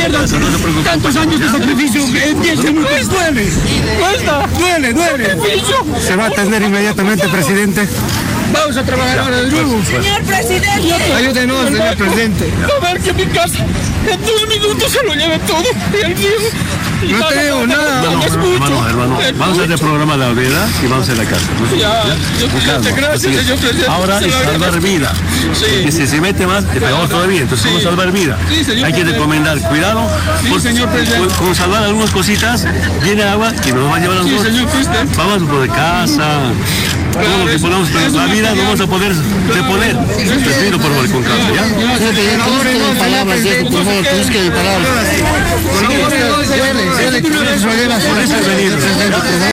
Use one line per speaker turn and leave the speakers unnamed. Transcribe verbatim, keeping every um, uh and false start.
pierda tantos años de sacrificio, empiece muy duele, cuesta, duele, duele.
¿Se va a atender inmediatamente, presidente?
Vamos a trabajar ahora de nuevo.
Señor presidente.
Ayúdenos, señor presidente.
A ver que mi casa en dos minutos se lo lleve todo. El mío.
No tenemos nada.
Hermano, hermano, hermano, vamos a hacer el programa de la vida y vamos a hacer la casa.
Ya,
Calma.
gracias, señor presidente.
Ahora es salvar vida. Y si se mete más, te pegamos todavía. Entonces, ¿cómo salvar vida? Hay que recomendar cuidado. Por,
señor presidente.
Con salvar algunas cositas, viene agua y nos va a llevar a nosotros.
señor presidente.
Vamos por de casa. Todo lo que podamos para la vida no vamos a poder reponer. Te pido por favor con calma, ¿ya?
Palabras, por favor, palabras.
Por eso he venido.